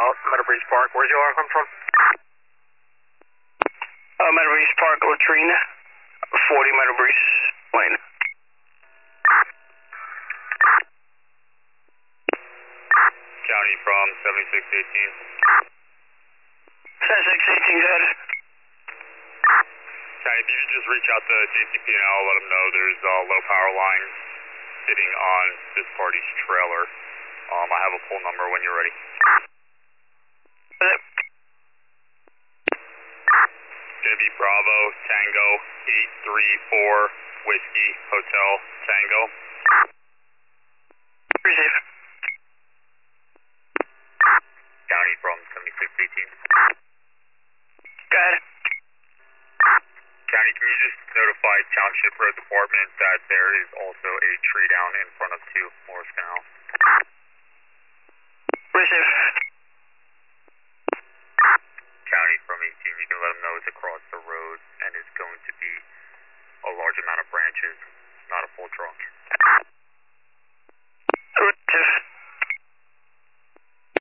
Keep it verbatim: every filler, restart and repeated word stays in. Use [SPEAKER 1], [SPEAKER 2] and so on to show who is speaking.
[SPEAKER 1] out Meadow Breeze Park. Where's your alarm coming from?
[SPEAKER 2] Uh, Meadow Breeze Park, Latrine, forty Meadow Breeze Lane.
[SPEAKER 3] County from seventy-six eighteen.
[SPEAKER 2] seventy-six eighteen, go ahead.
[SPEAKER 3] County, if you could just reach out to J C P N L, let them know there's uh, low power lines sitting on this party's trailer. Um, I have a full number when you're ready. It's going to be Bravo Tango eight three four Whiskey Hotel Tango.
[SPEAKER 2] Receive.
[SPEAKER 3] County from seventy-six eighteen.
[SPEAKER 2] Go ahead.
[SPEAKER 3] County, can you just notify Township Road Department that there is also a tree down in front of two Morris Canal?